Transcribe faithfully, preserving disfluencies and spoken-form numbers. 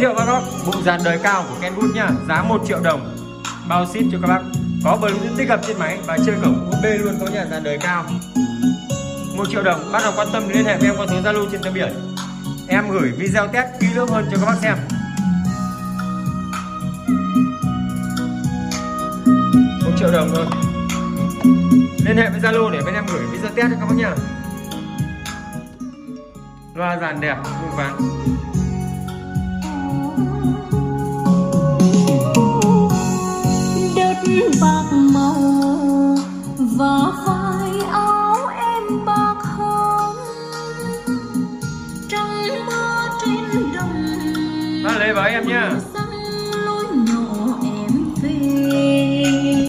thiệu các bác bộ dàn đời cao của Kenwood nha, giá một triệu đồng bao ship cho các bác. Có bluetooth tích hợp trên máy và chơi cổng u ét bê luôn, có nhà dàn đời cao. một triệu đồng, bác nào quan tâm liên hệ với em qua số Zalo trên tấm biển. Em gửi video test kỹ lưỡng hơn cho các bác xem. một triệu đồng thôi. Liên hệ với Zalo để bên em gửi video test cho các bác nha. Loa dàn đẹp, vuông vắn. Đất Bắc